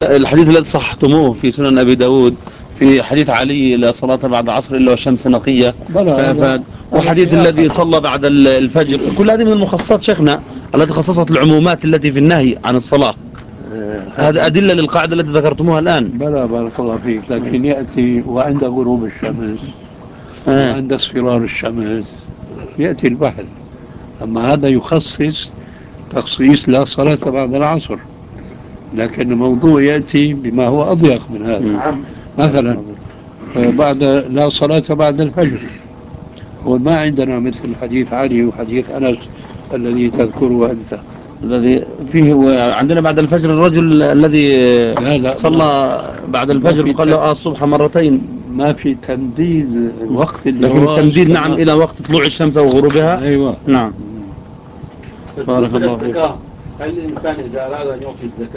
الحديث الذي صححتموه في سنن أبي داود في حديث علي لا صلاة بعد العصر إلا والشمس نقية، وحديث الذي صلى بعد الفجر، كل هذه من المخصصات شيخنا التي خصصت العمومات التي في النهي عن الصلاة. هذا أدلة للقاعدة التي ذكرتموها الآن. بلى بارك الله فيك، لكن يأتي وعند غروب الشمس وعند اصفرار الشمس يأتي البحث. أما هذا يخصص تخصيص لا صلاة بعد العصر، لكن الموضوع يأتي بما هو أضيق من هذا. مثلا بعد لا صلاة بعد الفجر، وما عندنا مثل حديث علي وحديث أنس الذي تذكره أنت، الذي فيه عندنا بعد الفجر الرجل الذي صلى بعد الفجر وقال له الصبح مرتين. ما في تمديد وقت الجواز، لكن التمديد نعم إلى وقت طلوع الشمس وغروبها. أيوة نعم. بارك الله فيك. هل الإنسان إذا أراد أن يعطي الزكاة